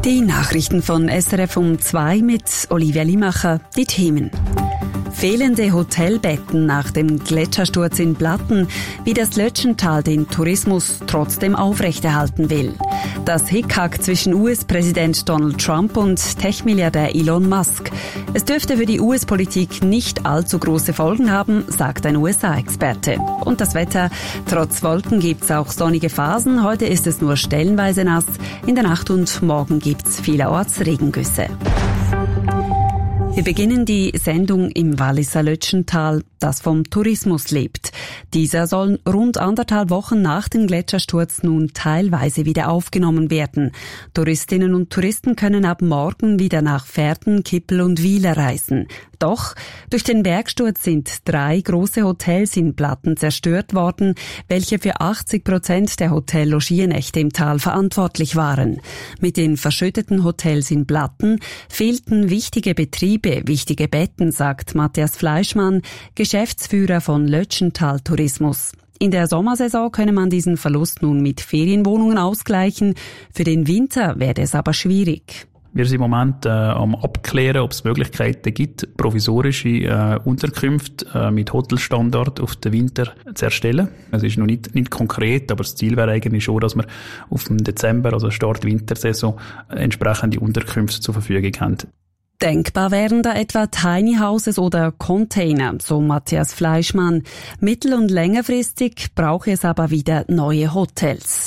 Die Nachrichten von SRF um 2 mit Olivia Limacher. Die Themen. Fehlende Hotelbetten nach dem Gletschersturz in Blatten, wie das Lötschental den Tourismus trotzdem aufrechterhalten will. Das Hickhack zwischen US-Präsident Donald Trump und Tech-Milliardär Elon Musk. Es dürfte für die US-Politik nicht allzu große Folgen haben, sagt ein USA-Experte. Und das Wetter: Trotz Wolken gibt's auch sonnige Phasen. Heute ist es nur stellenweise nass. In der Nacht und morgen gibt's vielerorts Regengüsse. Wir beginnen die Sendung im Walliser Lötschental, das vom Tourismus lebt. Dieser soll rund 1,5 Wochen nach dem Gletschersturz nun teilweise wieder aufgenommen werden. Touristinnen und Touristen können ab morgen wieder nach Verden, Kippel und Wieler reisen. Doch durch den Bergsturz sind 3 große Hotels in Blatten zerstört worden, welche für 80% der Hotellogiernächte im Tal verantwortlich waren. Mit den verschütteten Hotels in Blatten fehlten wichtige Betriebe, wichtige Betten, sagt Matthias Fleischmann, Geschäftsführer von Lötschental Tourismus. In der Sommersaison könne man diesen Verlust nun mit Ferienwohnungen ausgleichen. Für den Winter werde es aber schwierig. Wir sind im Moment am Abklären, ob es Möglichkeiten gibt, provisorische Unterkünfte mit Hotelstandard auf den Winter zu erstellen. Es ist noch nicht konkret, aber das Ziel wäre eigentlich schon, dass wir auf dem Dezember, also Start Wintersaison, entsprechende Unterkünfte zur Verfügung haben. Denkbar wären da etwa Tiny Houses oder Container, so Matthias Fleischmann. Mittel- und längerfristig brauche es aber wieder neue Hotels.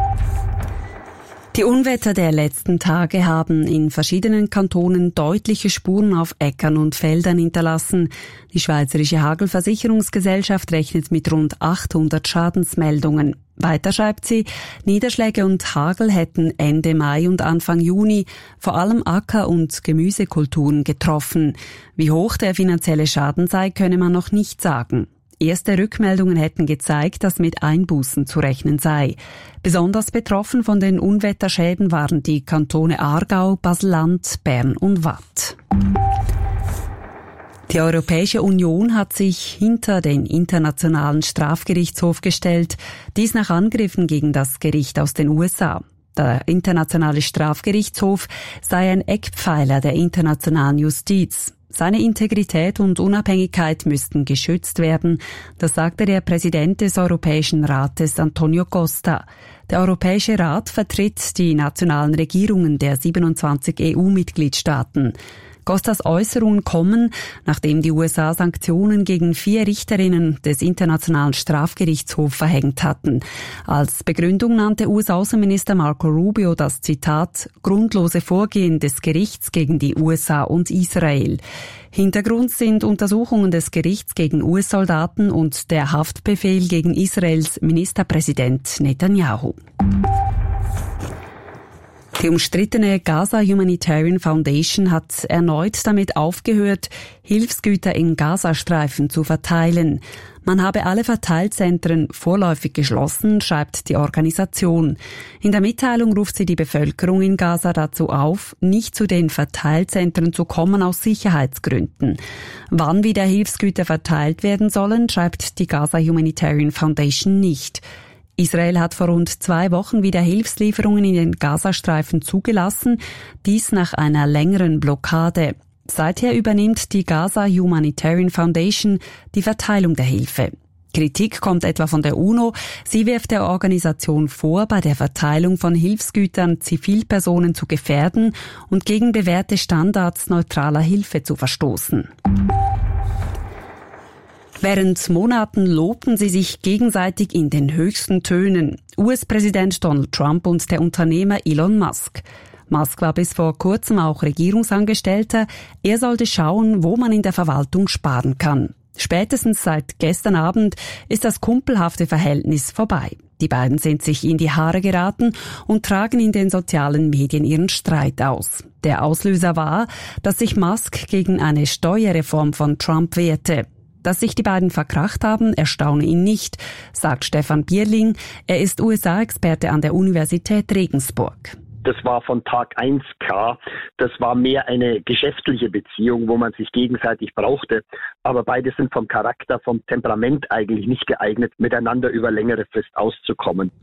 Die Unwetter der letzten Tage haben in verschiedenen Kantonen deutliche Spuren auf Äckern und Feldern hinterlassen. Die Schweizerische Hagelversicherungsgesellschaft rechnet mit rund 800 Schadensmeldungen. Weiter schreibt sie, Niederschläge und Hagel hätten Ende Mai und Anfang Juni vor allem Acker- und Gemüsekulturen getroffen. Wie hoch der finanzielle Schaden sei, könne man noch nicht sagen. Erste Rückmeldungen hätten gezeigt, dass mit Einbußen zu rechnen sei. Besonders betroffen von den Unwetterschäden waren die Kantone Aargau, Basel-Land, Bern und Waadt. Die Europäische Union hat sich hinter den Internationalen Strafgerichtshof gestellt, dies nach Angriffen gegen das Gericht aus den USA. Der Internationale Strafgerichtshof sei ein Eckpfeiler der internationalen Justiz. Seine Integrität und Unabhängigkeit müssten geschützt werden, das sagte der Präsident des Europäischen Rates, Antonio Costa. Der Europäische Rat vertritt die nationalen Regierungen der 27 EU-Mitgliedstaaten. Costas Äußerungen kommen, nachdem die USA Sanktionen gegen 4 Richterinnen des Internationalen Strafgerichtshofs verhängt hatten. Als Begründung nannte US-Außenminister Marco Rubio das Zitat grundlose Vorgehen des Gerichts gegen die USA und Israel. Hintergrund sind Untersuchungen des Gerichts gegen US-Soldaten und der Haftbefehl gegen Israels Ministerpräsident Netanyahu. Die umstrittene Gaza Humanitarian Foundation hat erneut damit aufgehört, Hilfsgüter in Gazastreifen zu verteilen. Man habe alle Verteilzentren vorläufig geschlossen, schreibt die Organisation. In der Mitteilung ruft sie die Bevölkerung in Gaza dazu auf, nicht zu den Verteilzentren zu kommen aus Sicherheitsgründen. Wann wieder Hilfsgüter verteilt werden sollen, schreibt die Gaza Humanitarian Foundation nicht. Israel hat vor rund 2 Wochen wieder Hilfslieferungen in den Gazastreifen zugelassen, dies nach einer längeren Blockade. Seither übernimmt die Gaza Humanitarian Foundation die Verteilung der Hilfe. Kritik kommt etwa von der UNO. Sie wirft der Organisation vor, bei der Verteilung von Hilfsgütern Zivilpersonen zu gefährden und gegen bewährte Standards neutraler Hilfe zu verstoßen. Während Monaten lobten sie sich gegenseitig in den höchsten Tönen. US-Präsident Donald Trump und der Unternehmer Elon Musk. Musk war bis vor kurzem auch Regierungsangestellter. Er sollte schauen, wo man in der Verwaltung sparen kann. Spätestens seit gestern Abend ist das kumpelhafte Verhältnis vorbei. Die beiden sind sich in die Haare geraten und tragen in den sozialen Medien ihren Streit aus. Der Auslöser war, dass sich Musk gegen eine Steuerreform von Trump wehrte. Dass sich die beiden verkracht haben, erstaune ihn nicht, sagt Stefan Bierling. Er ist USA-Experte an der Universität Regensburg. Das war von Tag 1 klar. Das war mehr eine geschäftliche Beziehung, wo man sich gegenseitig brauchte. Aber beide sind vom Charakter, vom Temperament eigentlich nicht geeignet, miteinander über längere Frist auszukommen.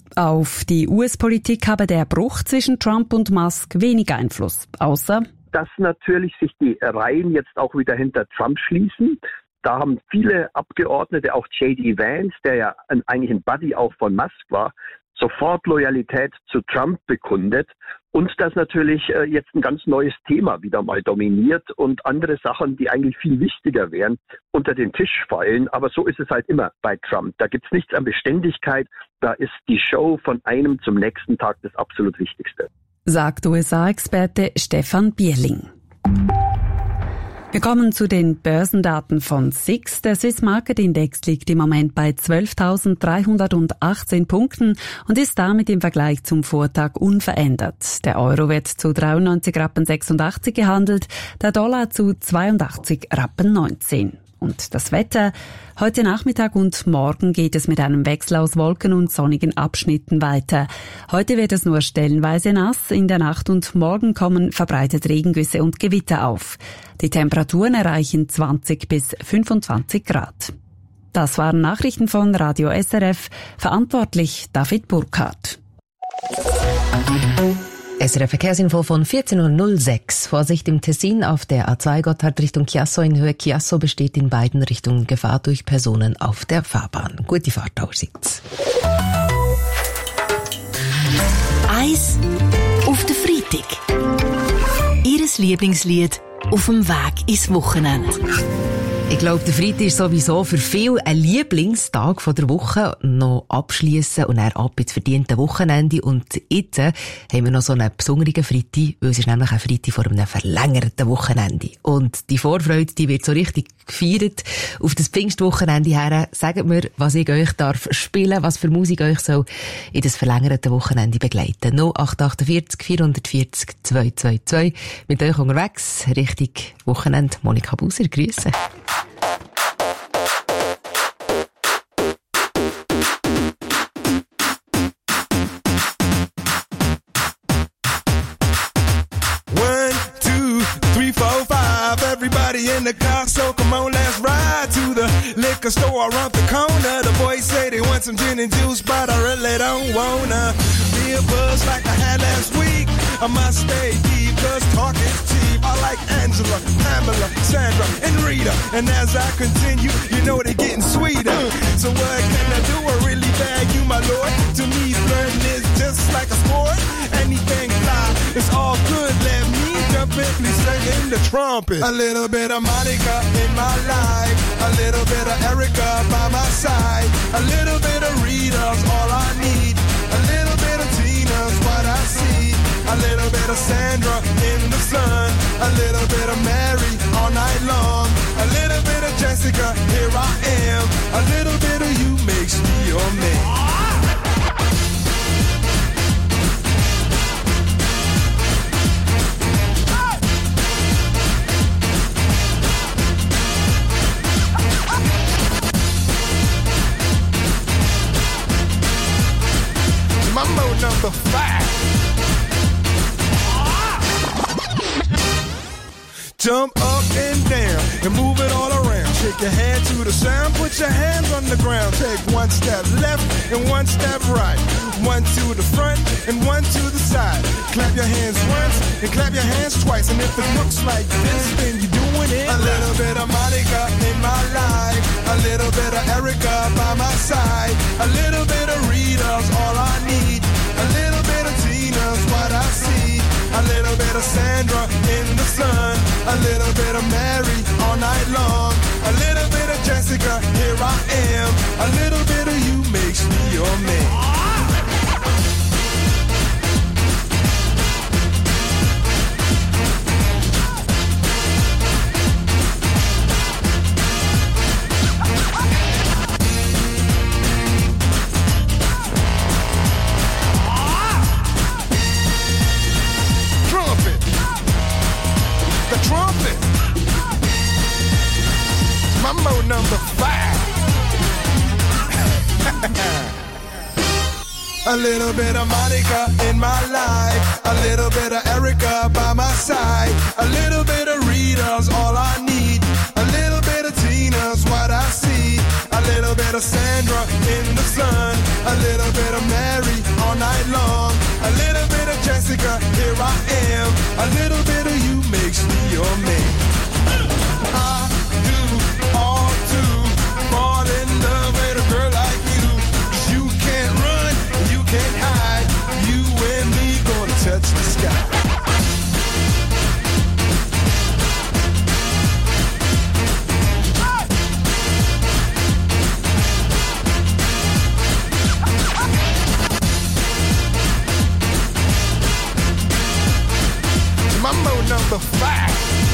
Auf die US-Politik habe der Bruch zwischen Trump und Musk wenig Einfluss, außer dass natürlich sich die Reihen jetzt auch wieder hinter Trump schließen. Da haben viele Abgeordnete, auch J.D. Vance, der ja eigentlich ein Buddy auch von Musk war, sofort Loyalität zu Trump bekundet. Und dass natürlich jetzt ein ganz neues Thema wieder mal dominiert und andere Sachen, die eigentlich viel wichtiger wären, unter den Tisch fallen. Aber so ist es halt immer bei Trump. Da gibt's nichts an Beständigkeit. Da ist die Show von einem zum nächsten Tag das absolut Wichtigste. Sagt USA-Experte Stefan Bierling. Wir kommen zu den Börsendaten von SIX. Der Swiss Market Index liegt im Moment bei 12.318 Punkten und ist damit im Vergleich zum Vortag unverändert. Der Euro wird zu 93,86 Rappen gehandelt, der Dollar zu 82,19 Rappen. Und das Wetter? Heute Nachmittag und morgen geht es mit einem Wechsel aus Wolken und sonnigen Abschnitten weiter. Heute wird es nur stellenweise nass, in der Nacht und morgen kommen verbreitet Regengüsse und Gewitter auf. Die Temperaturen erreichen 20 bis 25 Grad. Das waren Nachrichten von Radio SRF, verantwortlich David Burkhardt. SRF Verkehrsinfo von 14.06 Uhr. Vorsicht im Tessin auf der A2 Gotthard Richtung Chiasso. In Höhe Chiasso besteht in beiden Richtungen Gefahr durch Personen auf der Fahrbahn. Gute Fahrt allerseits. Eis auf den Freitag. Ihres Lieblingslied auf dem Weg ins Wochenende. Ich glaube, der Freitag ist sowieso für viele ein Lieblingstag von der Woche. Noch abschliessen und dann ab ins verdiente Wochenende. Und jetzt haben wir noch so einen besonderen Freitag, weil es ist nämlich ein Freitag vor einem verlängerten Wochenende. Und die Vorfreude, die wird so richtig gefeiert auf das Pfingstwochenende her. Sagt mir, was ich euch darf spielen, was für Musik euch soll in das verlängerte Wochenende begleiten. 0848 440 222. Mit euch unterwegs, richtig Wochenende. Monika Buser, grüße. Everybody in the car, so come on, let's ride to the liquor store around the corner. The boys say they want some gin and juice, but I really don't wanna be a buzz like I had last week. I must stay deep, cause talk is cheap. I like Angela, Pamela, Sandra, and Rita. And as I continue, you know they're getting sweeter. So what can I do? I really bag you, my lord. To me, flirting is just like a sport. Anything fly, it's all good. Let me jump in, please sing in the trumpet. A little bit of Monica in my life, a little bit of Erica by my side, a little bit of Rita's all I need, a little bit of Tina's what I see, a little bit of Sandra in the sun, a little bit of Mary all night long, a little bit of Jessica, here I am, a little bit of you makes me your man. Mambo number 5. Jump up and down and move it all around. Shake your hand to the sound, put your hands on the ground. Take one step left and one step right. One to the front and one to the side. Clap your hands once and clap your hands twice. And if it looks like this, then you're doing it. A little bit of Monica in my life, a little bit of Erica by my side, a little bit of Rita's all I need, a little bit of Tina's what I see, a little bit of Sandra in the sun, a little bit of Mary all night long, a little bit of Jessica, here I am, a little bit of you makes me your man. Trumpet. Mambo number 5. A little bit of Monica in my life, a little bit of Erica by my side, a little bit of Rita's all I need, a little bit of Tina's what I see, a little bit of of Sandra in the sun, a little bit of Mary all night long, a little bit of Jessica, here I am, a little bit of you makes me your man. I do all to fall in love with a girl like you. You can't run, you can't hide, you and me gonna touch the sky. Mambo number 5.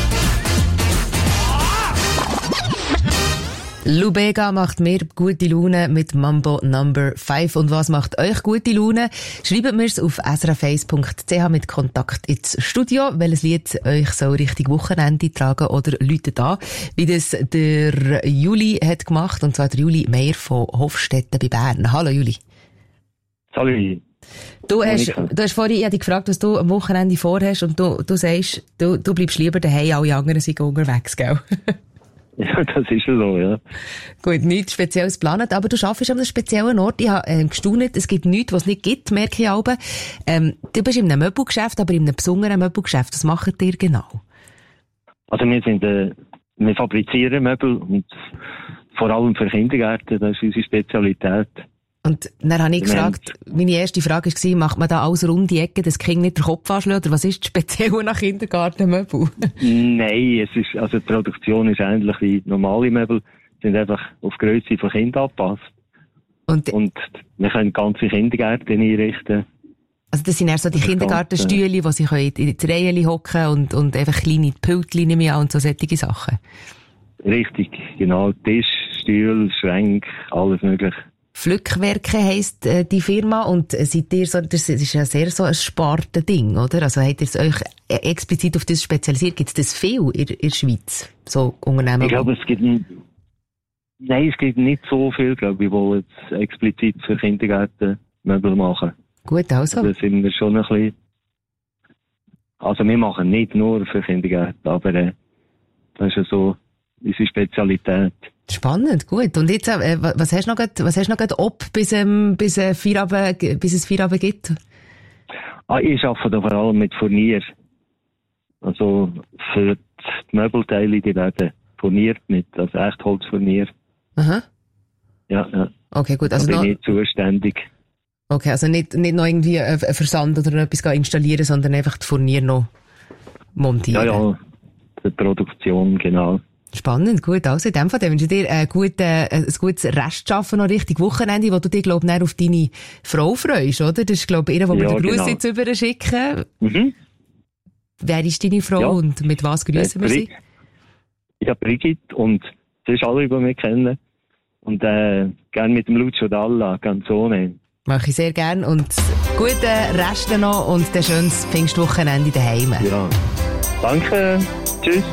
Lubega macht mir gute Laune mit Mambo Number 5. Und was macht euch gute Laune? Schreibt mir's auf srf1.ch mit Kontakt ins Studio, welches Lied euch so richtig Wochenende tragen oder läutet an, wie das der Juli hat gemacht, und zwar der Juli Meier von Hofstetten bei Bern. Hallo Juli. Hallo. Du hast vorhin, ich habe dich gefragt, was du am Wochenende vorhast, und du sagst, du bleibst lieber daheim, alle anderen sind unterwegs, gell? Ja, das ist so, ja. Gut, nichts Spezielles geplant, aber du arbeitest an einem speziellen Ort. Ich habe gestaunt, es gibt nichts, was es nicht gibt, merke ich auch. Du bist in einem Möbelgeschäft, aber in einem besonderen Möbelgeschäft. Was macht ihr genau? Also wir fabrizieren Möbel, und vor allem für Kindergärten, das ist unsere Spezialität. Und dann habe ich gefragt, meine erste Frage war, macht man da alles runde Ecken, dass das Kind nicht den Kopf anschlägt, oder was ist speziell nach Kindergartenmöbel? Nein, die Produktion ist ähnlich wie normale Möbel, sind einfach auf die Grösse von Kindern angepasst. Und wir können ganze Kindergärten einrichten. Also das sind eher so die Kindergartenstühle, wo sie in die Reihen hocken und einfach kleine Pultchen nehmen und so solche Sachen. Richtig, genau. Tisch, Stühle, Schränke, alles mögliche. Flückwerke heisst die Firma, und seid ihr so, das ist ja sehr so ein Sparte-Ding, oder? Also habt ihr euch explizit auf das spezialisiert? Gibt es das viel in der Schweiz? So Unternehmen? Ich glaube, es gibt nicht so viel, glaube ich, die jetzt explizit für Kindergärten Möbel machen. Gut, also. Da sind wir schon ein bisschen, also wir machen nicht nur für Kindergärten, aber das ist ja so unsere Spezialität. Spannend, gut. Und jetzt, was hast du noch gerade bis es Feierabend gibt? Ich arbeite da vor allem mit Furnier. Also für die Möbelteile, die werden furniert also Echtholzfurnier. Aha. Ja. Okay, gut. Also da bin ich zuständig. Okay, also nicht noch irgendwie ein Versand oder etwas installieren, sondern einfach die Furnier noch montieren. Ja, die Produktion, genau. Spannend, gut. Also in dem Fall wünsche ich dir ein gutes Restschaffen noch richtig Wochenende, wo du dich, glaube ich, auf deine Frau freust, oder? Das ist, glaube ich, ihr, wo wir den Gruß jetzt überschicken. Mhm. Wer ist deine Frau und mit was grüßen wir sie? Ja, Brigitte, und sie ist alle, die wir kennen. Und gerne mit dem Lucio Dalla, Canzone. Mache ich sehr gern, und guten Rest noch und ein schönes Pfingstwochenende daheim. Ja, danke, tschüss.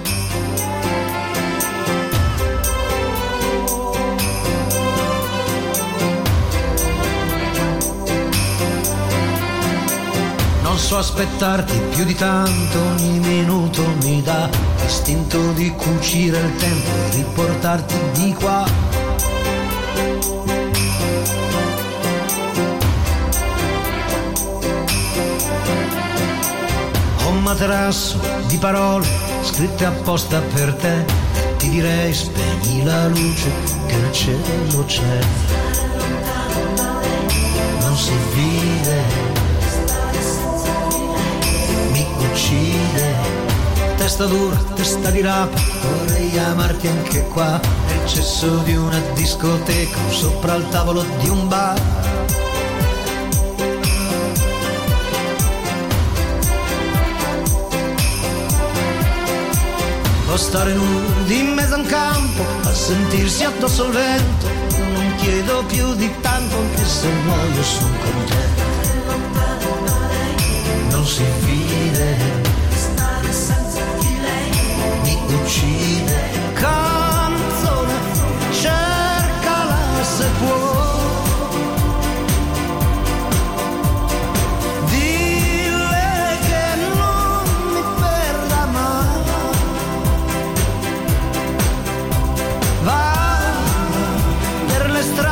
Non so aspettarti più di tanto, ogni minuto mi dà l'istinto di cucire il tempo e riportarti di qua. Ho un materasso di parole scritte apposta per te, ti direi spegni la luce che il cielo c'è. Non si vive, uccide, testa dura, testa di rapa, vorrei amarti anche qua, nel cesso di una discoteca o sopra il tavolo di un bar. O stare nudi in mezzo a un campo, a sentirsi addosso al vento, non chiedo più di tanto, anche se muoio sono con te. Non si fide, mi uccide. Canzone, cercala se può. Dille che non mi perda mai. Va per le strade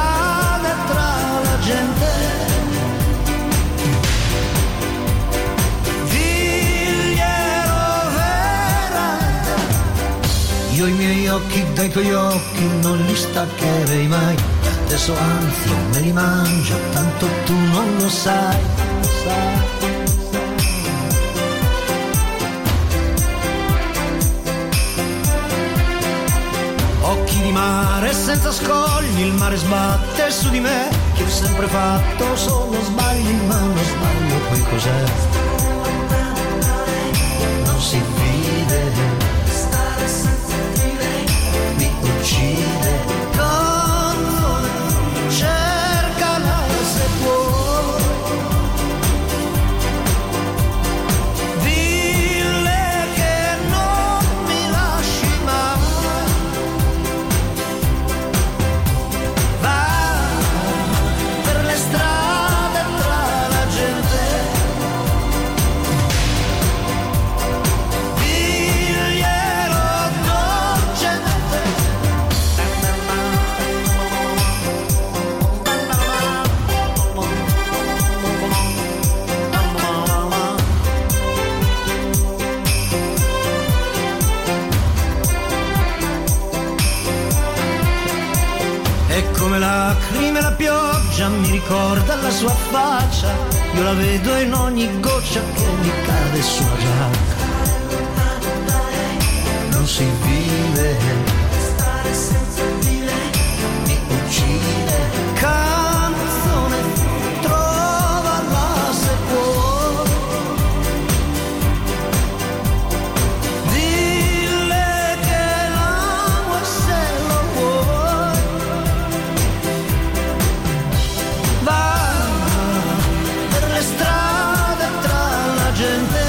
occhi dai tuoi occhi non li staccherei mai. Adesso anzi me li mangio, tanto tu non lo sai, lo sai. Occhi di mare senza scogli, il mare sbatte su di me, che ho sempre fatto solo sbagli, ma non sbaglio, poi cos'è? Non si vive, stare senza dire, mi uccide. Canzone, cercala se puoi, dille che non mi lasci mai. Va per le strade tra la gente, diglielo dolcemente. E come lacrime la pioggia mi ricorda la sua faccia, io la vedo in ogni goccia che mi cade sulla giacca. Non si vive, stare senza dire, mi uccide. Canzone, trovala se puoi, dille che l'amo e se lo vuoi. Va per le strade tra la gente,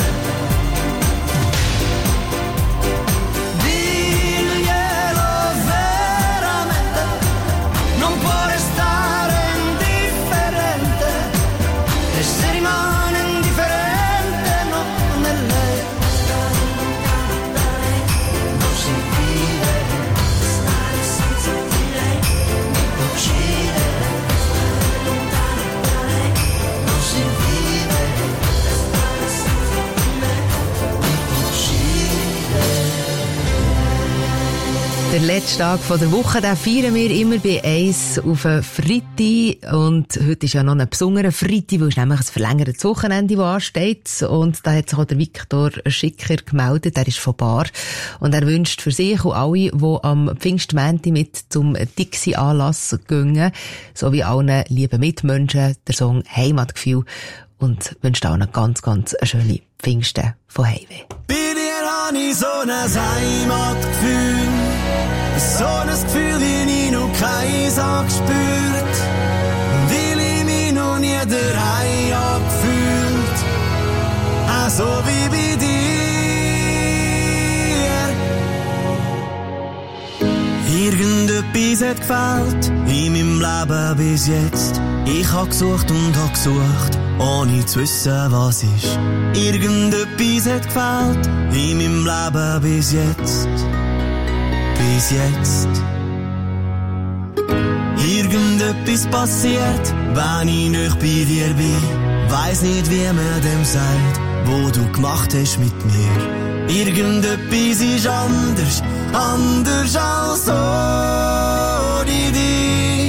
diglielo veramente, non può restare indifferente, e se rimane indifferente non è lei. Non si vive, stare senza dire, mi uccide. Non si vive, stare senza dire, mi uccide. Der letzte Tag von der Woche, den feiern wir immer bei «Eis» auf einen Freitag. Und heute ist ja noch ein besonderer Freitag, weil es nämlich ein verlängertes Wochenende, das ansteht. Und da hat sich auch der Viktor Schicker gemeldet, er ist von Bar. Und er wünscht für sich und alle, die am Pfingstmänti mit zum Dixie-Anlass gehen, sowie allen lieben Mitmenschen, der Song «Heimatgefühl». Und wünscht auch eine ganz, ganz schöne Pfingsten von Heimweh. Bei dir habe ich so ein Heimatgefühl, so ein Gefühl, wie ich noch keins habe gespürt, weil ich mich noch nie daheim habe gefühlt, auch so wie bei dir. Irgendetwas hat gefehlt in meinem Leben bis jetzt. Ich habe gesucht und habe gesucht, ohne zu wissen, was ist. Irgendetwas hat gefehlt in meinem Leben bis jetzt. Bis jetzt. Irgendetwas passiert, wenn ich nicht bei dir bin. Weiss nicht, wie man dem sagt, wo du gemacht hast mit mir. Irgendetwas ist anders, anders als ohne dich.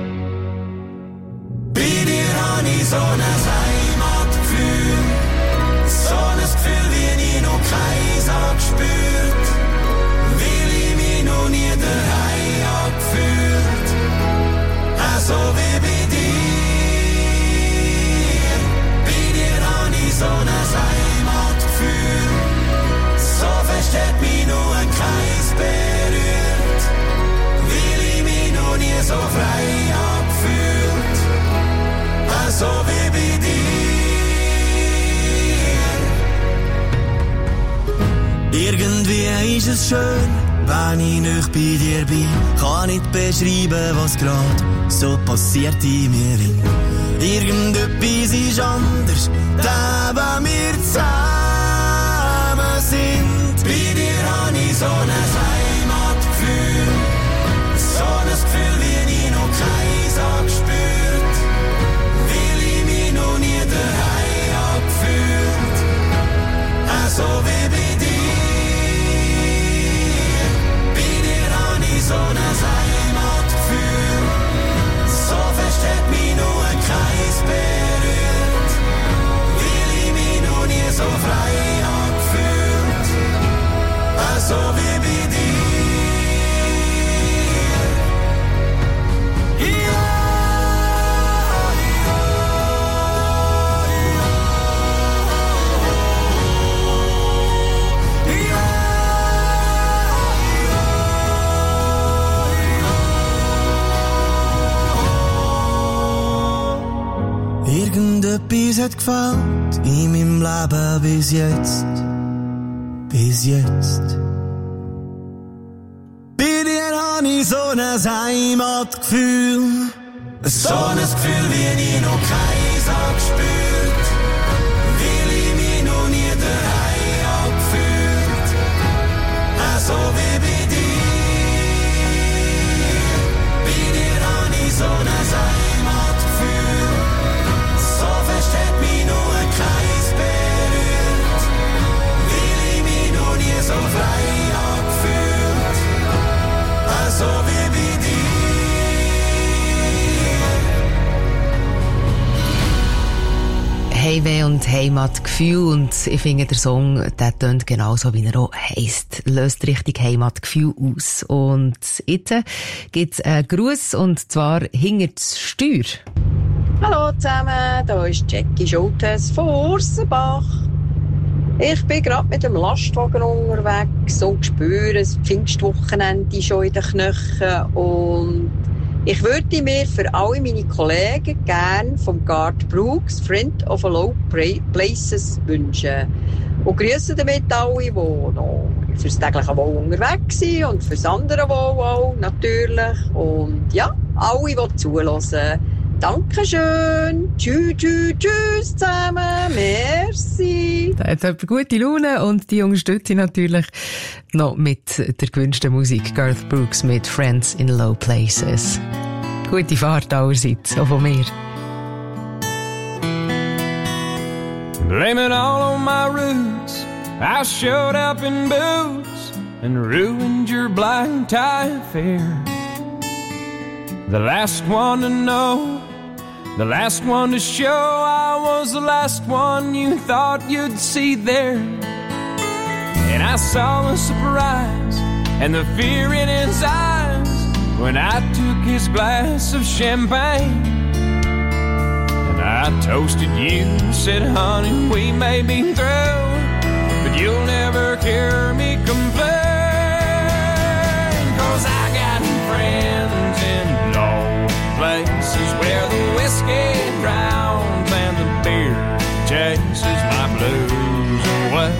Bei dir habe ich so ein Heimatgefühl, so ein Gefühl, wie ich noch keins habe gespürt, weil ich mich noch nie daheim habe gefühlt, auch so wie bei dir. Bei dir habe ich so ein Heimatgefühl, so fest hat mich nur ein Kreis berührt, weil ich mich noch nie so frei hab gefühlt, so wie bei dir. Irgendwie ist es schön, wenn ich nicht bei dir bin, kann nicht beschreiben, was grad so passiert in mir. Irgendetwas ist anders, da wenn wir zusammen sind. Bei dir habe ich so ein Heimatgefühl, so ein Gefühl, wie ich noch keins habe gespürt, weil ich mich noch nie daheim habe gefühlt, so wie bei dir. Bei etwas hat gefällt in meinem Leben bis jetzt. Bis jetzt. Bei dir hab ich so ein Heimatgefühl. So ein Gefühl, wie ich noch keins hab gespürt. Weil ich mich noch nie daheim hab gefühlt. So wie bei dir. Bei dir hab ich so ein Heimatgefühl. So fest hat mich noch ein Kreis berührt. Weil ich mich noch nie so frei hab gefühlt. So wie bei dir. Heimweh und Heimatgefühl, und ich finde, der Song, der tönt genauso, wie er auch heisst. Löst richtig Heimatgefühl aus. Und jetzt gibt's einen Gruß, und zwar hinter das Steuer. Hallo zusammen, hier ist Jackie Schultes von Ursenbach. Ich bin gerade mit dem Lastwagen unterwegs und spüre das Pfingstwochenende schon in den Knöcheln. Und ich würde mir für alle meine Kollegen gerne vom Garth Brooks Friend of a Low Places wünschen. Und grüße damit alle, die noch fürs tägliche Wohl unterwegs sind und fürs andere Wohl auch, natürlich. Und ja, alle, die zuhören. Dankeschön. Tschüss, tschüss, tschüss zusammen. Merci. Da hat jemand gute Laune, und die unterstütze ich natürlich noch mit der gewünschten Musik. Garth Brooks mit Friends in Low Places. Gute Fahrt allerseits, auch von mir. Blame it all on my roots. I showed up in boots and ruined your black tie affair. The last one to know, the last one to show, I was the last one you thought you'd see there. And I saw the surprise and the fear in his eyes when I took his glass of champagne. And I toasted you, said, honey, we may be through, but you'll never hear me complain. 'Cause I got friends in low places where the whiskey drowns and the beer chases my blues away.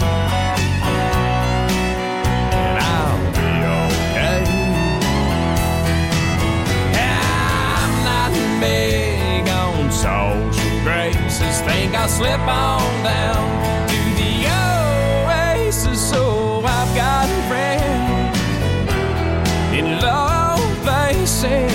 And I'll be okay. I'm not big on social graces. Think I'll slip on down to the oasis. So I've got friends in low places.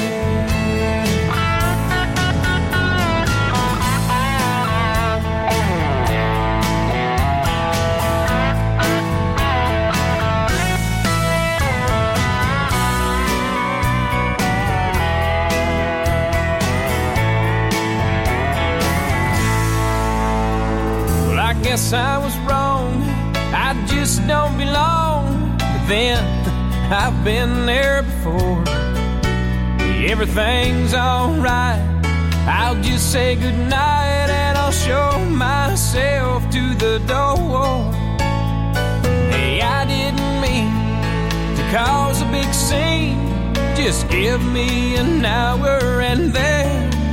Guess I was wrong, I just don't belong. But then, I've been there before. Everything's alright, I'll just say goodnight and I'll show myself to the door. Hey, I didn't mean to cause a big scene. Just give me an hour and then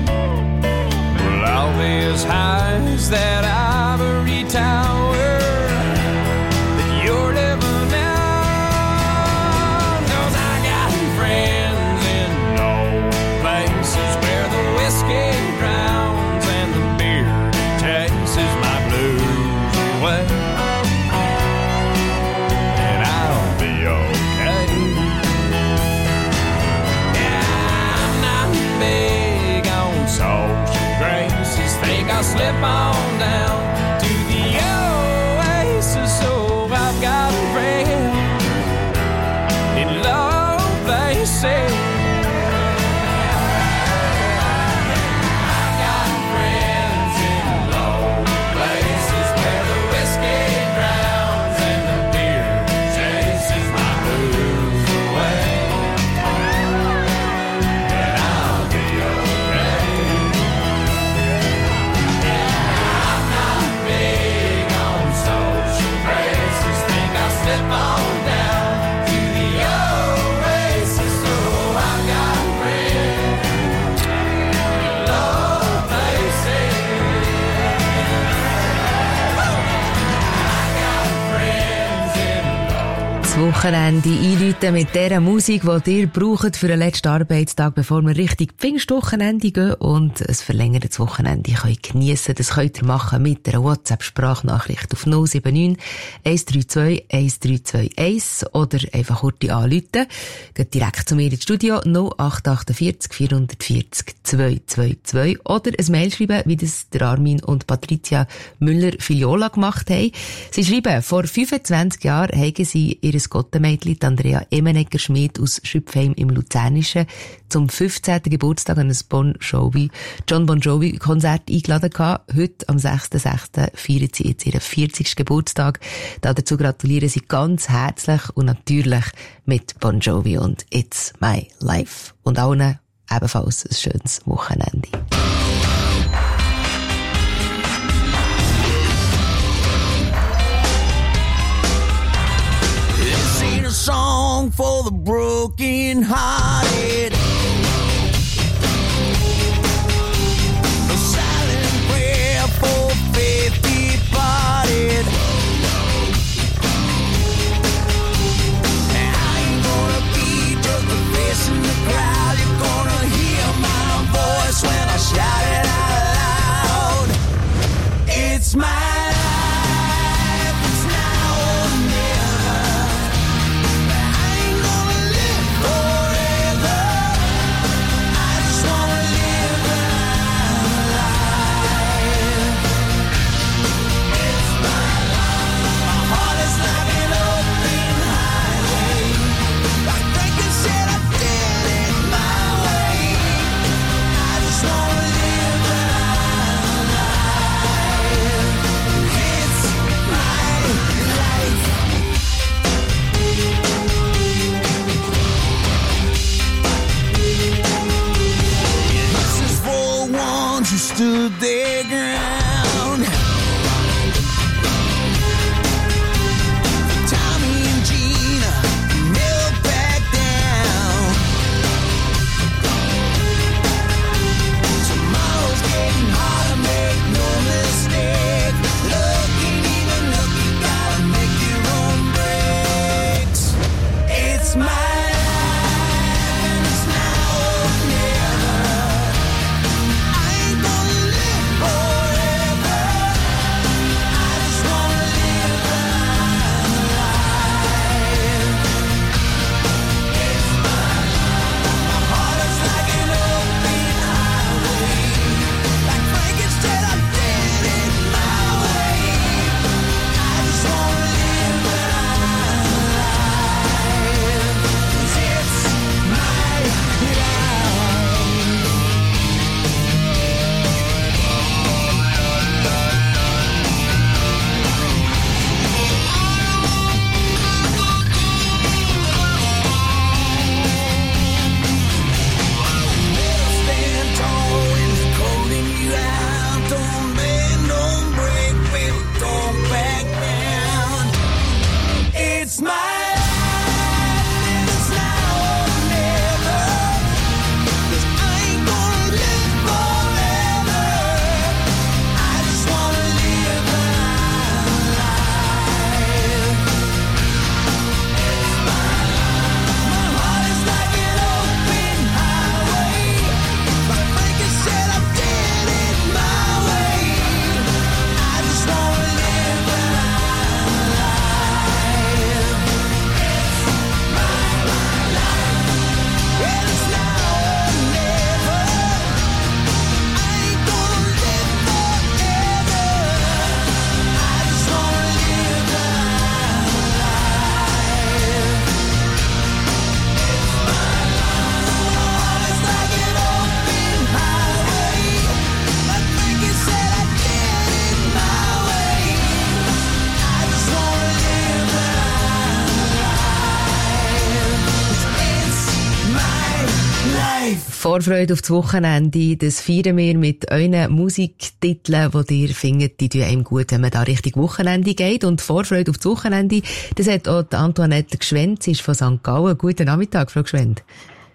all these highs that ivory tower that you're living on. 'Cause I got friends in low places where the whiskey drowns and the beer chases my blues away. And I'll be okay. Yeah, I'm not big on social graces. Think I'll slip on down to the oasis. So I've got friends in low places. I've got friends in low places where the whiskey drowns and the beer chases my blues away. And I'll be okay. I'm not Wochenende einläuten mit dieser Musik, die ihr braucht für den letzten Arbeitstag, bevor wir Richtung Pfingstwochenende gehen und ein verlängertes Wochenende geniessen. Das könnt ihr machen mit einer WhatsApp-Sprachnachricht auf 079 132 1321 oder einfach kurz anrufen. Geht direkt zu mir ins Studio 0848 440 222 oder ein Mail schreiben, wie das der Armin und Patricia Müller-Filiola gemacht haben. Sie schreiben, vor 25 Jahren haben sie ihr Gottenmädchen, Andrea Emenegger-Schmid aus Schüpfheim im Luzernischen, zum 15. Geburtstag an ein John Bon Jovi Konzert eingeladen gehabt. Heute, am 6.6., feiern sie jetzt ihren 40. Geburtstag. Dazu gratulieren sie ganz herzlich und natürlich mit Bon Jovi und It's My Life. Und allen ebenfalls ein schönes Wochenende. Song for the broken hearted, a silent prayer for faith departed. I ain't gonna be just a face in the crowd. You're gonna hear my voice when I shout it out loud. It's my stood their ground. Tommy and Gina never back down. Tomorrow's getting harder, make no mistake. Looking, even look, you gotta make your own breaks. It's my Vorfreude auf das Wochenende, das feiern wir mit euren Musiktiteln, die ihr findet, die tun einem gut, wenn man da Richtung Wochenende geht. Und Vorfreude auf das Wochenende, das hat auch Antoinette Gschwend, sie ist von St. Gallen. Guten Nachmittag, Frau Gschwend. Danke.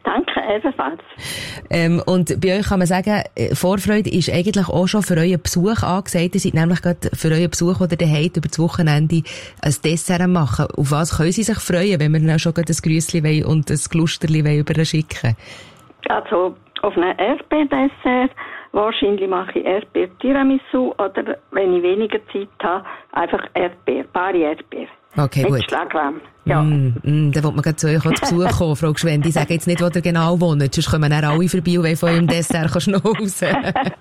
ebenfalls. Und bei euch kann man sagen, Vorfreude ist eigentlich auch schon für euren Besuch angesagt. Ihr seid nämlich gerade für euren Besuch, den ihr habt, über das Wochenende ein Dessert machen. Auf was können Sie sich freuen, wenn wir dann schon gerade ein Grüssli und ein Klusterli überschicken? Also auf ein Erdbeerdessert. Wahrscheinlich mache ich Erdbeer-Tiramisu oder, wenn ich weniger Zeit habe, einfach bare Erdbeer. Okay, mit gut. Schlagrahm. Ja. Dann will man gerade zu euch zu Besuch kommen, Frau Gschwend. Ich sage jetzt nicht, wo ihr genau wohnt, sonst kommen dann alle vorbei und wollen von eurem Dessert schnauzen.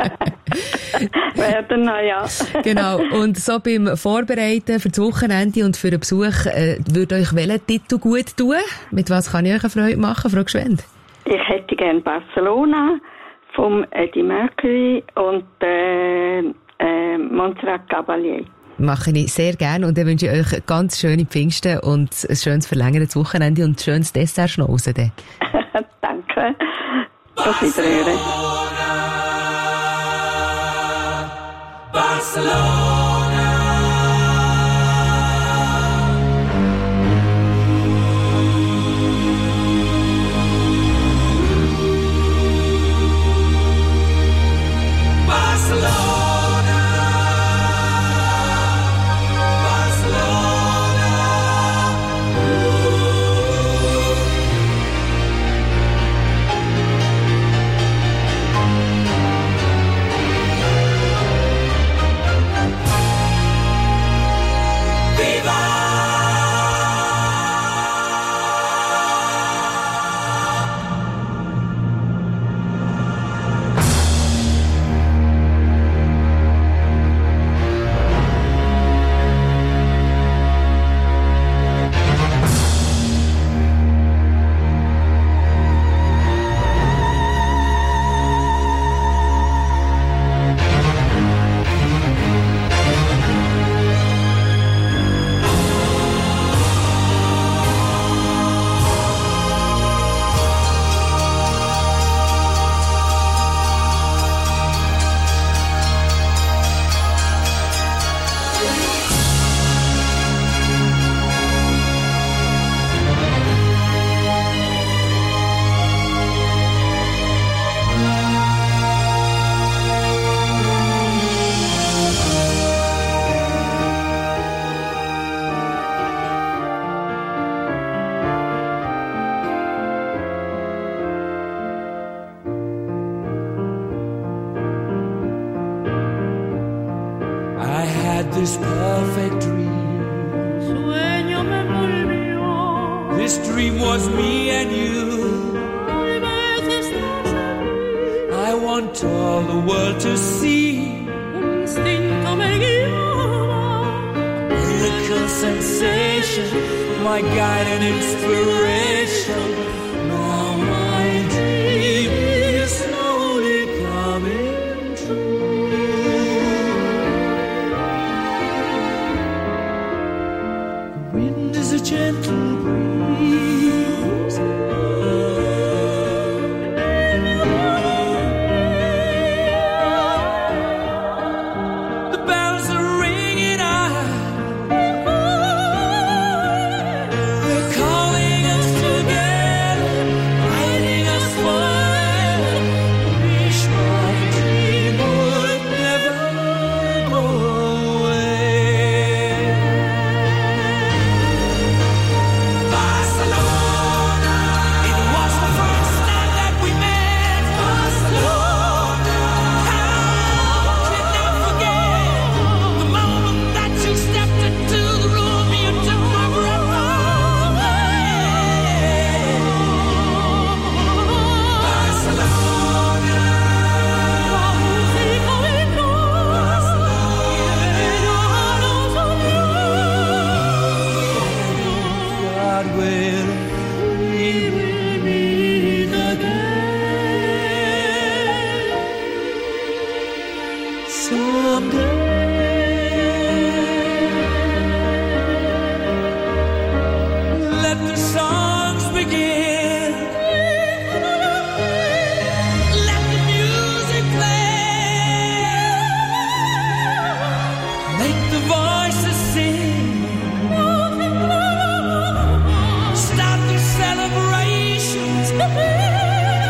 Werden noch, ja. Genau. Und so beim Vorbereiten für das Wochenende und für den Besuch, würde euch welcher Titel gut tun? Mit was kann ich euch eine Freude machen, Frau Gschwend? Ich hätte gerne Barcelona vom Eddie Mercury und Montserrat Caballé. Mache ich sehr gerne und dann wünsche ich euch ganz schöne Pfingsten und ein schönes verlängertes Wochenende und ein schönes Dessert schnauzen. Danke. Auf Wiederhören. Barcelona. this perfect dream. Sueño me volvió. This dream was me and you. Tal vez estás aquí. I want all the world to see. Un instinto me guiaba. Miracle sensation, my guide and inspiration. Now my dream is slowly coming true. The wind is a gentle breeze. The bells are ringing out. They're calling us together, guiding us forever. Wish my dream would never go away. Barcelona, it was the first night that we met. Barcelona, how can I forget the moment that you stepped into the room? You took my breath away. Barcelona, God will we will meet again someday. Let the songs begin. Let the music play. Make the voices sing. Start the celebrations.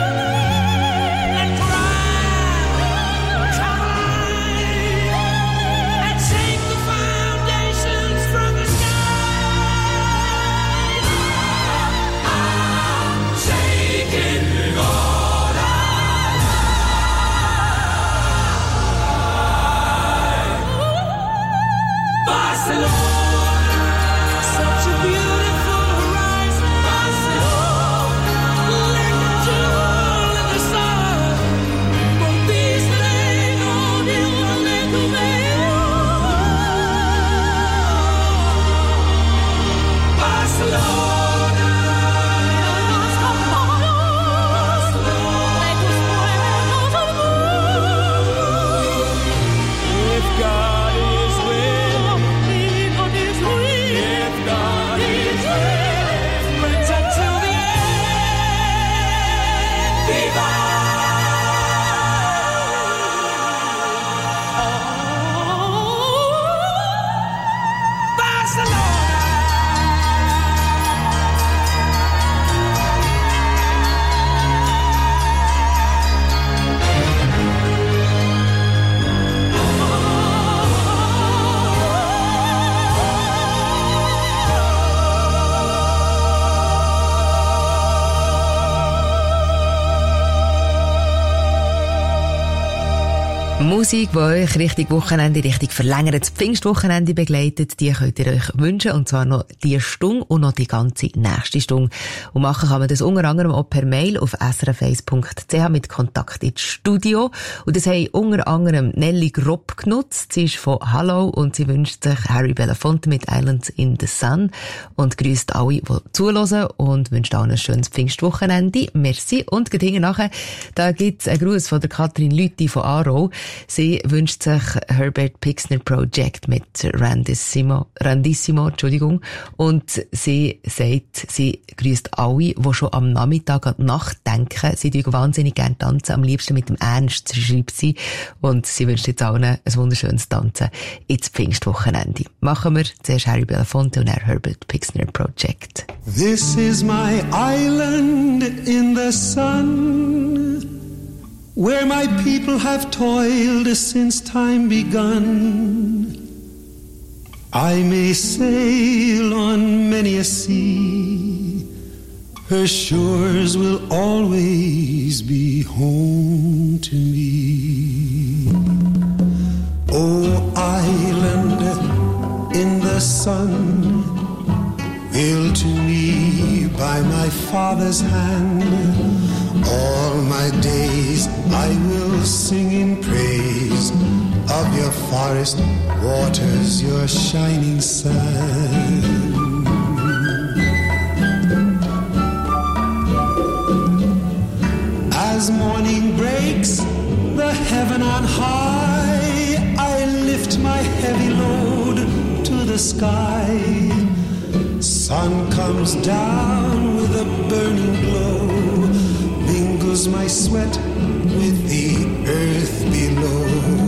Musik, die euch Richtung Wochenende, Richtung verlängertes Pfingstwochenende begleitet, die könnt ihr euch wünschen. Und zwar noch die Stunde und noch die ganze nächste Stunde. Und machen kann man das unter anderem auch per Mail auf srf1.ch mit Kontakt ins Studio. Und das haben unter anderem Nelly Grob genutzt. Sie ist von Hallo und sie wünscht sich Harry Belafonte mit Islands in the Sun und grüßt alle, die zuhören und wünscht allen ein schönes Pfingstwochenende. Merci. Und gleich nachher, da gibt's einen Gruß von der Katrin Lüthi von Aarau. Sie wünscht sich Herbert Pixner Project mit Randissimo, Entschuldigung. Und sie sagt, sie grüßt alle, die schon am Nachmittag an die Nacht denken. Sie tun wahnsinnig gerne tanzen, am liebsten mit dem Ernst, schreibt sie. Und sie wünscht jetzt allen ein wunderschönes Tanzen ins Pfingstwochenende. Machen wir zuerst Harry Belafonte und dann Herbert Pixner Project. This is my island in the sun, where my people have toiled since time begun. I may sail on many a sea, her shores will always be home to me. Oh, island in the sun, built to me by my father's hand, all my days I will sing in praise of your forest waters, your shining sun. As morning breaks the heaven on high, I lift my heavy load to the sky. Sun comes down with a burning glow, mingles my sweat with the earth below.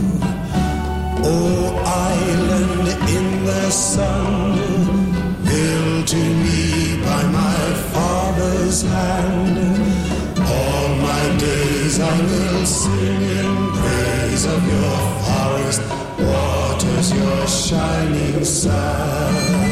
Oh, island in the sun, built to me by my father's hand, all my days I will sing in praise of your forest waters, your shining sun.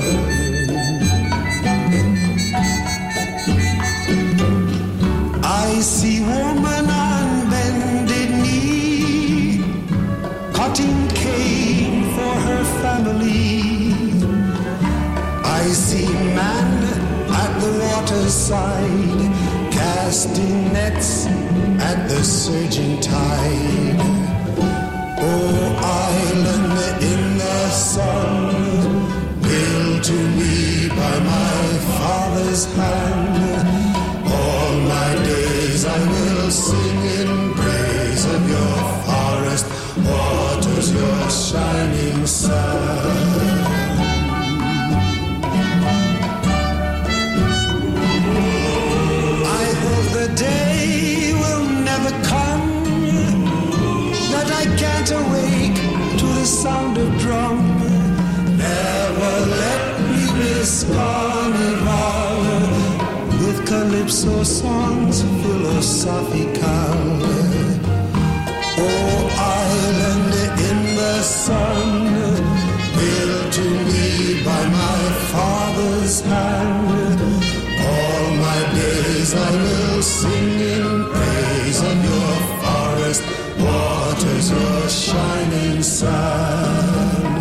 I see woman on bended knee, cutting cane for her family. I see man at the water's side, casting nets at the surging tide. Oh, island in the sun, built to me by my father's hand, all my days I will sing in praise of your forest waters, your shining sun. I hope the day will never come that I can't awake to the sound of drum. Never let me miss carnival with calypso songs philosophical. Oh, island in the sun, built to me by my father's hand, all my days I will sing in praise of your forest waters, your shining sun.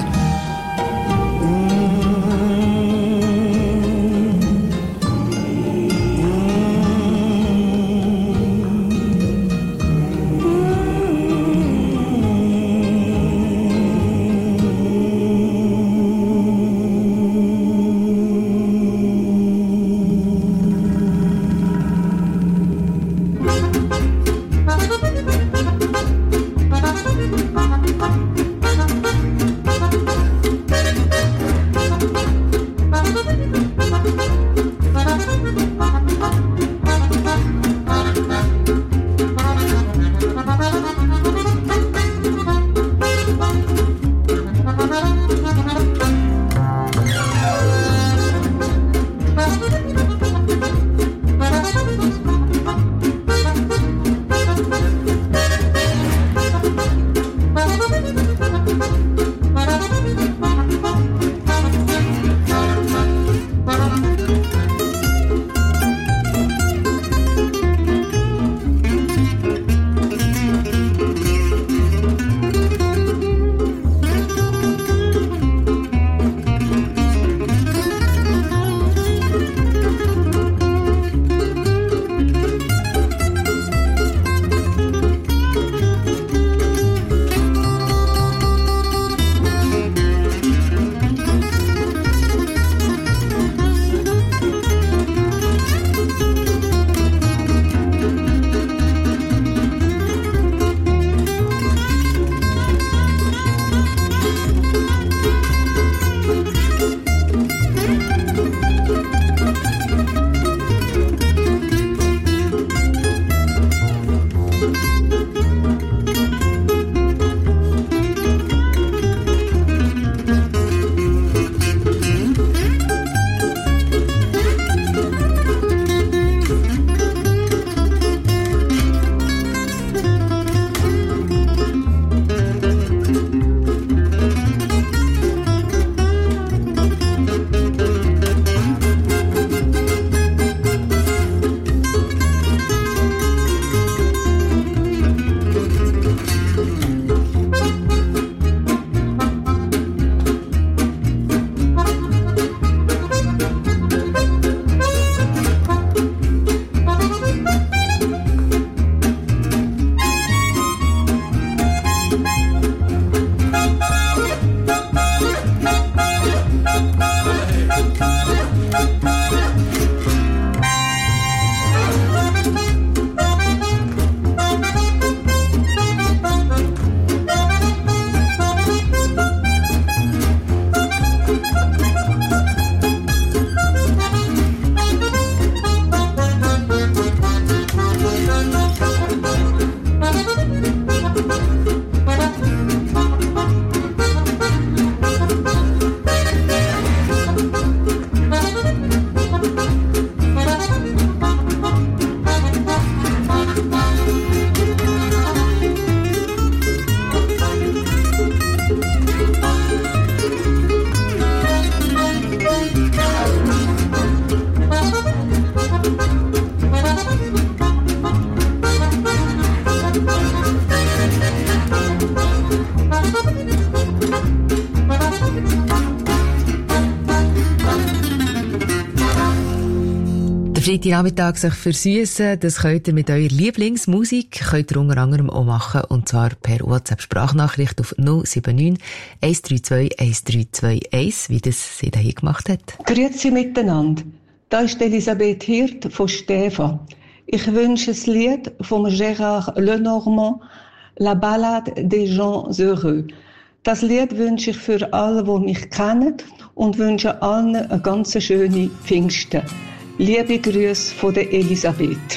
Der Freitagnachmittag sich versüssen, das könnt ihr mit eurer Lieblingsmusik, könnt ihr unter anderem auch machen, und zwar per WhatsApp-Sprachnachricht auf 079 132 1321, wie das sie hier gemacht hat. Grüezi miteinander. Da ist Elisabeth Hirt von Stäfa. Ich wünsche das Lied von Gérard Lenormand, La Ballade des gens heureux. Das Lied wünsche ich für alle, die mich kennen, und wünsche allen eine ganz schöne Pfingsten. Liebe Grüße von der Elisabeth.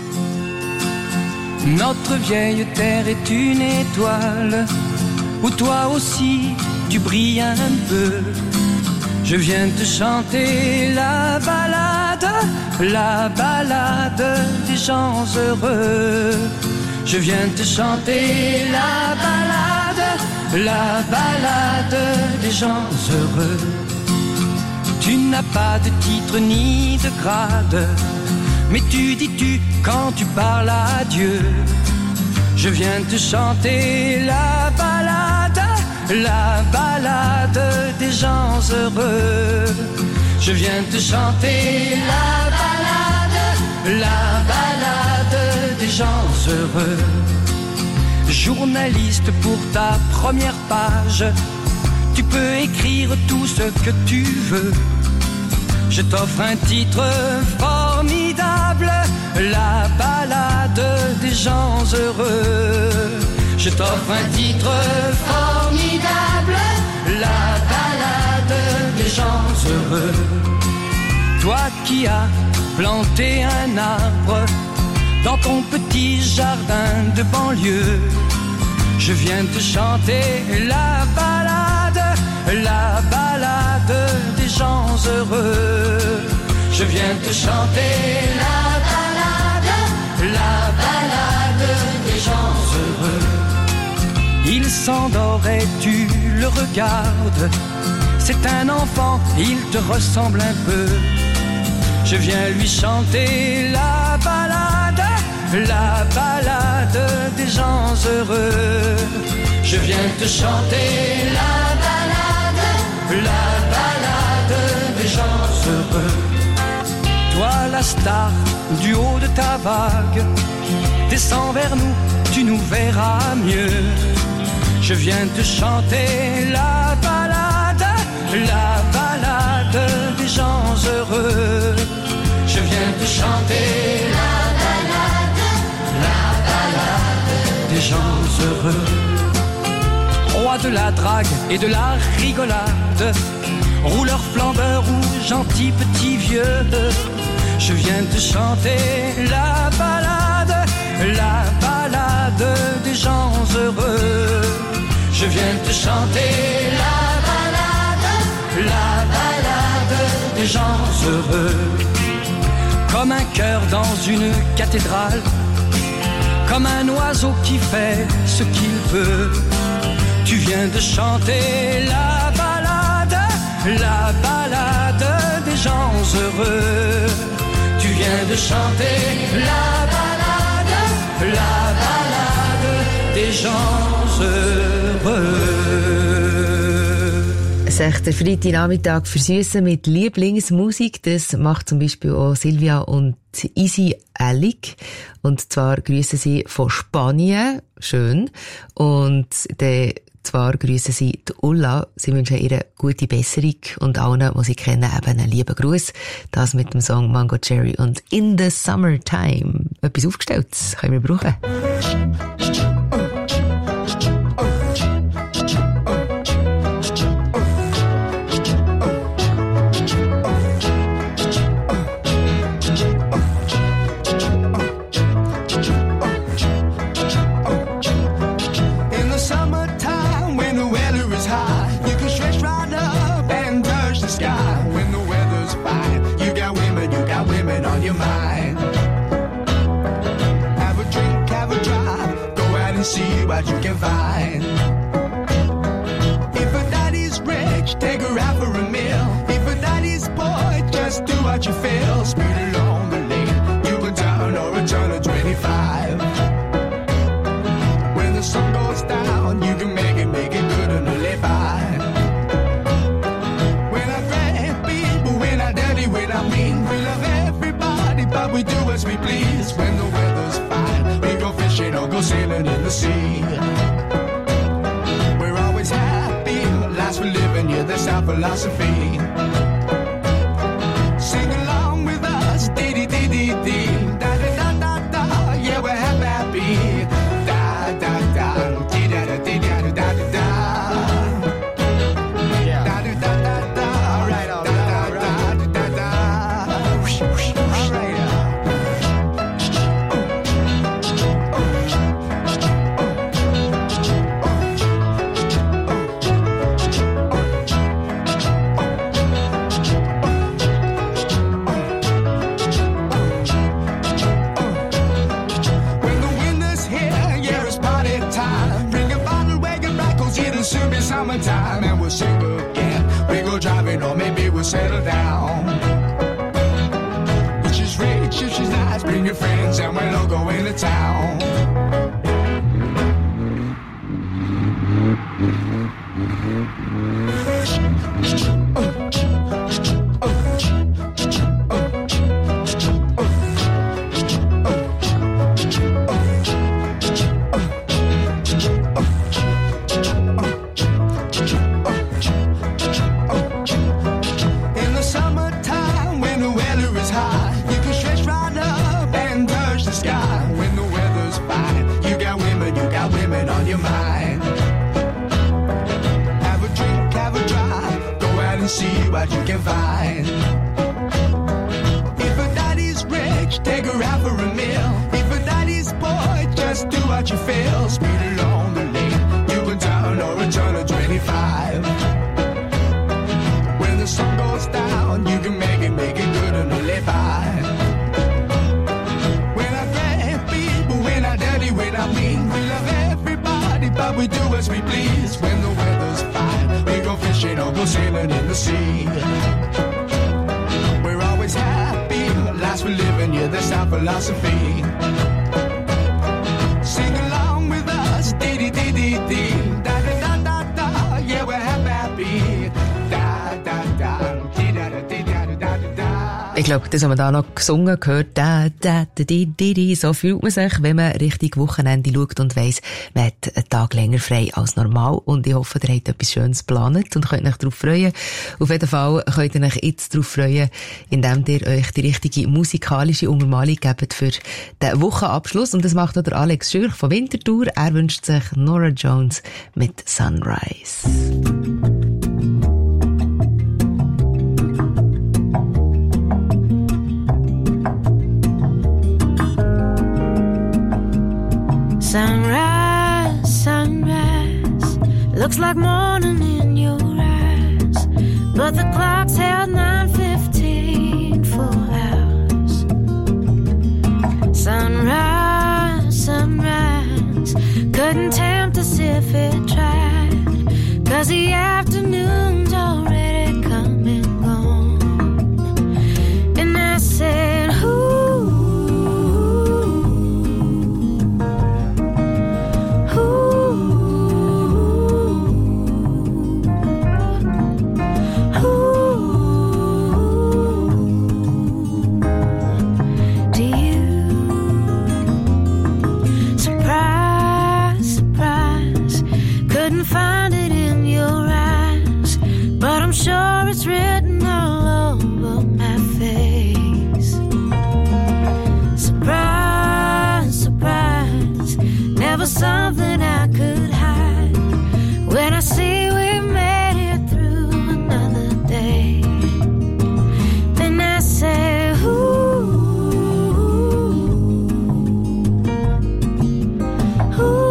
Notre vieille terre est une étoile où toi aussi tu brilles un peu. Je viens te chanter la ballade des gens heureux. Je viens te chanter la ballade des gens heureux. Tu n'as pas de titre ni de grade, mais tu dis tu quand tu parles à Dieu. Je viens te chanter la ballade des gens heureux. Je viens te chanter la ballade des gens heureux. Journaliste, pour ta première page, tu peux écrire tout ce que tu veux. Je t'offre un titre formidable, la ballade des gens heureux. Je t'offre un titre formidable, la ballade des gens heureux. Toi qui as planté un arbre dans ton petit jardin de banlieue, je viens te chanter la ballade des gens heureux. Je viens te chanter la ballade des gens heureux. Il s'endort et tu le regardes, c'est un enfant, il te ressemble un peu. Je viens lui chanter la ballade des gens heureux. Je viens te chanter la ballade des gens heureux. Toi la star du haut de ta vague, descends vers nous, tu nous verras mieux. Je viens te chanter la ballade des gens heureux. Je viens te chanter la ballade des gens heureux. Roi de la drague et de la rigolade, rouleur flambeur ou gentil petit vieux, je viens te chanter la ballade des gens heureux. Je viens te chanter la ballade des gens heureux. Comme un cœur dans une cathédrale, comme un oiseau qui fait ce qu'il veut, tu viens de chanter la ballade des gens heureux. Tu viens de chanter la ballade des gens heureux. Sich der Freitagnachmittag versüssen mit Lieblingsmusik, das macht zum Beispiel auch Silvia und Easy Alec. Und zwar grüßen sie von Spanien, schön. Und zwar grüßen sie die Ulla. Sie wünschen ihr gute Besserung und allen, die sie kennen, eben einen lieben Gruß. Das mit dem Song Mango Cherry und In the Summertime. Etwas Aufgestelltes können wir brauchen. See what you can find. If a daddy's rich, take her out for a meal. If a daddy's poor, just do what you feel. Speed along the lane, you can turn or a turn of 25. When the sun goes down, you can make it good and live by. When I friend people, when I dirty, when I mean, we love everybody sea. We're always happy, life's for living, yeah, that's our philosophy. Sing along with us, dee-dee-dee-dee-dee, da-da-da-da-da, yeah, we're happy, da-da-da, dee-da-da-dee-da-da-da-da. Summertime and we'll sing again. We go driving or maybe we'll settle down. If she's rich, if she's nice, bring your friends and we'll all go into town. You can find. If a daddy's rich, take her out for a meal. If a daddy's poor, just do what you feel. Speed along the lane, you can turn or a turn of 25. When the sun goes down, you can make it good and live by. We're not bad people, we're not dirty, we're not mean. We love everybody, but we do as we please. When the weather's fine, we go fishing or go sailing in the sea. We're always happy, life's for living, yeah, that's our philosophy. Sing along with us, dee-dee-dee-dee-dee, da-da-da-da-da, yeah, we're happy, da-da-da, dee-da-da-dee-da-da-da-da. Ich glaube, das haben wir da noch gesungen gehört. So fühlt man sich, wenn man Richtung Wochenende schaut und weiss, man hat einen Tag länger frei als normal. Und ich hoffe, ihr habt etwas Schönes geplant und könnt euch darauf freuen. Auf jeden Fall könnt ihr euch jetzt darauf freuen, indem ihr euch die richtige musikalische Untermalung gebt für den Wochenabschluss. Und das macht auch der Alex Schürch von Winterthur. Er wünscht sich Norah Jones mit Sunrise. Sunrise, sunrise, looks like morning in your eyes, but the clock's held 9:15 for hours. Sunrise, sunrise, couldn't tempt us if it tried, 'cause the afternoon's already come and gone. And I said, ooh, find it in your eyes, but I'm sure it's written all over my face. Surprise, surprise, never something I could hide. When I see we made it through another day, then I say, ooh, ooh.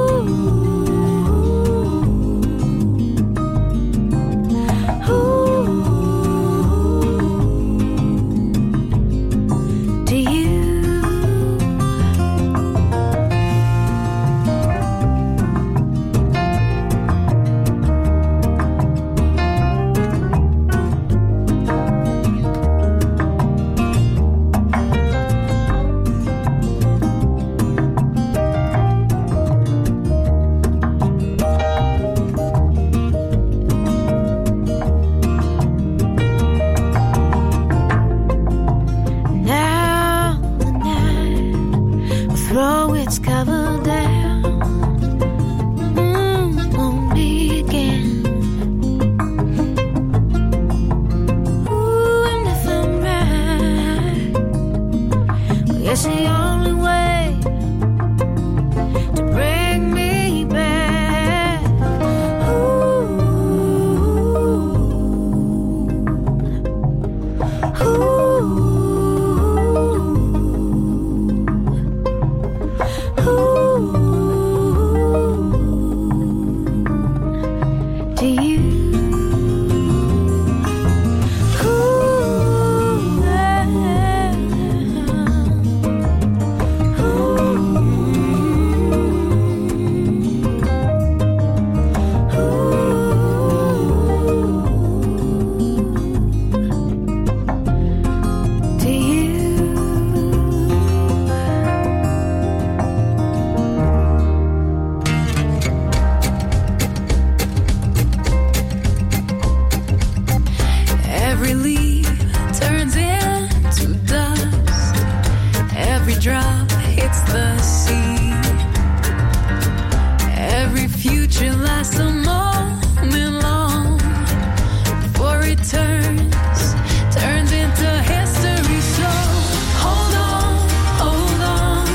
future lasts a moment long before it turns into history. So hold on, hold on.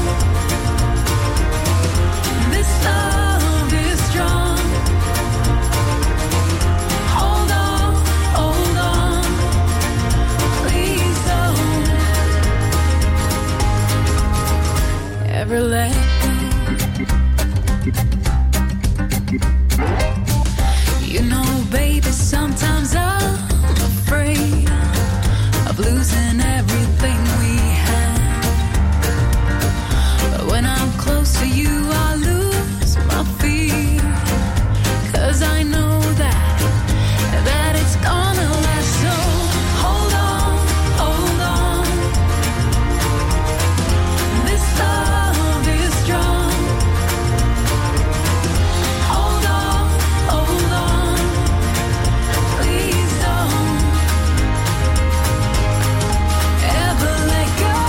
This love is strong. Hold on, please don't ever let go. You know, baby, sometimes I'm afraid of losing everything we had. But when I'm close to you, I lose my fear. 'Cause I know that it's gonna last. So hold on, hold on. This love is strong. Hold on, please don't ever let go.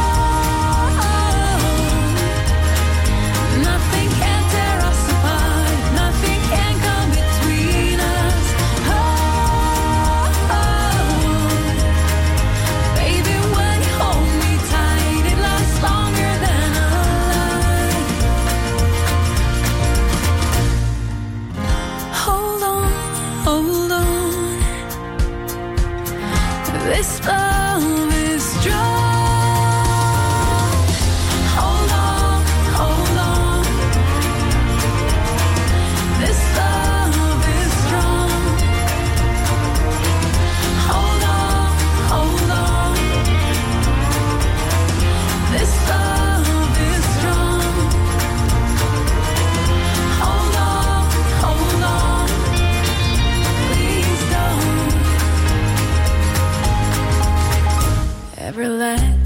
Nothing can tear us apart. Nothing can come between us. Baby, when you hold me tight, it lasts longer than a life. Hold on. This love is strong. Hold on. This love is strong. Hold on. This love is strong. Hold on. Please don't ever let go.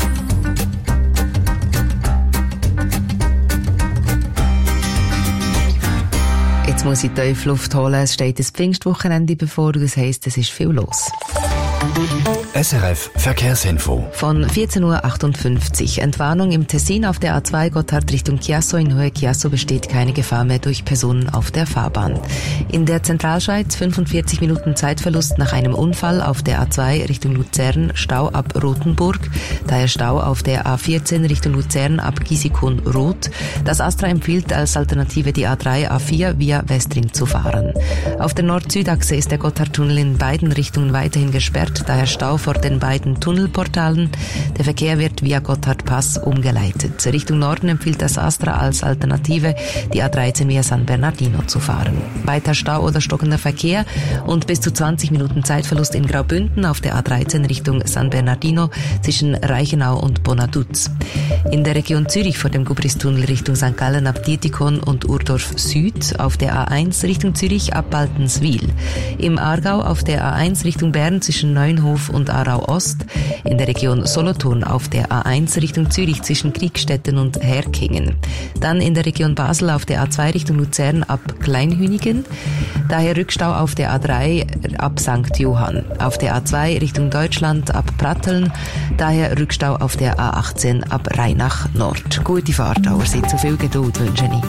Jetzt muss ich tief Luft holen. Es steht das Pfingstwochenende bevor, das heisst, es ist viel los. SRF Verkehrsinfo. Von 14.58 Uhr. Entwarnung im Tessin auf der A2 Gotthard Richtung Chiasso. In Höhe Chiasso besteht keine Gefahr mehr durch Personen auf der Fahrbahn. In der Zentralschweiz 45 Minuten Zeitverlust nach einem Unfall auf der A2 Richtung Luzern. Stau ab Rothenburg. Daher Stau auf der A14 Richtung Luzern ab Gisikon-Roth. Das Astra empfiehlt als Alternative die A3, A4 via Westring zu fahren. Auf der Nord-Süd-Achse ist der Gotthardtunnel in beiden Richtungen weiterhin gesperrt. Daher Stau vor den beiden Tunnelportalen. Der Verkehr wird via Gotthardpass umgeleitet. Richtung Norden empfiehlt das Astra als Alternative, die A13 via San Bernardino zu fahren. Weiter Stau oder stockender Verkehr und bis zu 20 Minuten Zeitverlust in Graubünden auf der A13 Richtung San Bernardino zwischen Reichenau und Bonaduz. In der Region Zürich vor dem Gubristunnel Richtung St. Gallen ab Dietikon und Urdorf Süd, auf der A1 Richtung Zürich ab Baltenswil. Im Aargau auf der A1 Richtung Bern zwischen Neuenhof und Aarau Ost, in der Region Solothurn auf der A1 Richtung Zürich zwischen Kriegstetten und Herkingen. Dann in der Region Basel auf der A2 Richtung Luzern ab Kleinhünigen, daher Rückstau auf der A3 ab St. Johann. Auf der A2 Richtung Deutschland ab Pratteln, daher Rückstau auf der A18 ab Rheinach Nord. Gute Fahrt, aber sehr zu viel Geduld wünsche ich.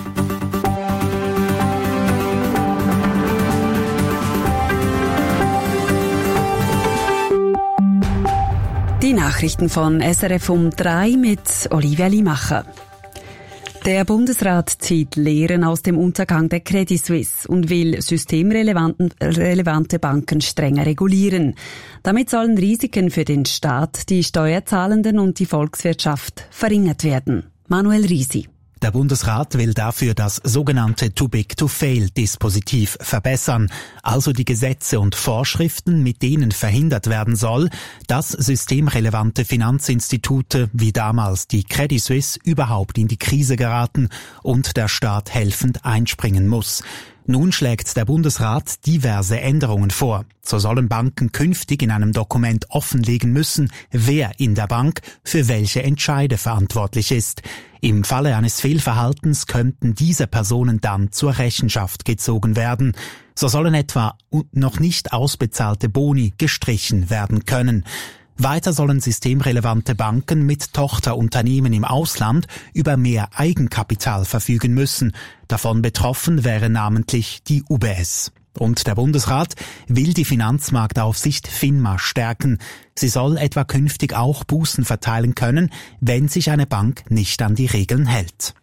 Die Nachrichten von SRF um 3 mit Olivia Limacher. Der Bundesrat zieht Lehren aus dem Untergang der Credit Suisse und will systemrelevante Banken strenger regulieren. Damit sollen Risiken für den Staat, die Steuerzahlenden und die Volkswirtschaft verringert werden. Manuel Risi. Der Bundesrat will dafür das sogenannte Too-Big-to-Fail-Dispositiv verbessern, also die Gesetze und Vorschriften, mit denen verhindert werden soll, dass systemrelevante Finanzinstitute wie damals die Credit Suisse überhaupt in die Krise geraten und der Staat helfend einspringen muss. Nun schlägt der Bundesrat diverse Änderungen vor. So sollen Banken künftig in einem Dokument offenlegen müssen, wer in der Bank für welche Entscheide verantwortlich ist. Im Falle eines Fehlverhaltens könnten diese Personen dann zur Rechenschaft gezogen werden. So sollen etwa noch nicht ausbezahlte Boni gestrichen werden können. Weiter sollen systemrelevante Banken mit Tochterunternehmen im Ausland über mehr Eigenkapital verfügen müssen. Davon betroffen wäre namentlich die UBS. Und der Bundesrat will die Finanzmarktaufsicht FINMA stärken. Sie soll etwa künftig auch Bußen verteilen können, wenn sich eine Bank nicht an die Regeln hält.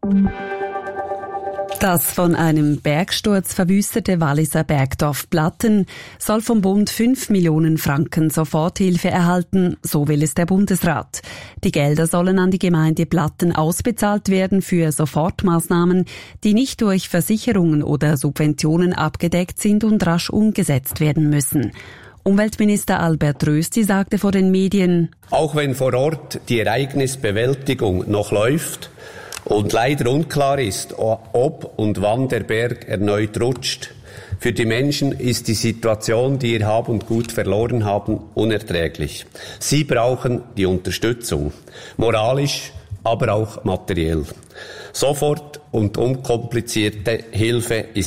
Das von einem Bergsturz verwüstete Walliser Bergdorf Platten soll vom Bund 5 Millionen Franken Soforthilfe erhalten, so will es der Bundesrat. Die Gelder sollen an die Gemeinde Platten ausbezahlt werden für Sofortmaßnahmen, die nicht durch Versicherungen oder Subventionen abgedeckt sind und rasch umgesetzt werden müssen. Umweltminister Albert Rösti sagte vor den Medien: Auch wenn vor Ort die Ereignisbewältigung noch läuft und leider unklar ist, ob und wann der Berg erneut rutscht, für die Menschen ist die Situation, die ihr Hab und Gut verloren haben, unerträglich. Sie brauchen die Unterstützung, moralisch, aber auch materiell. Sofort und unkomplizierte Hilfe ist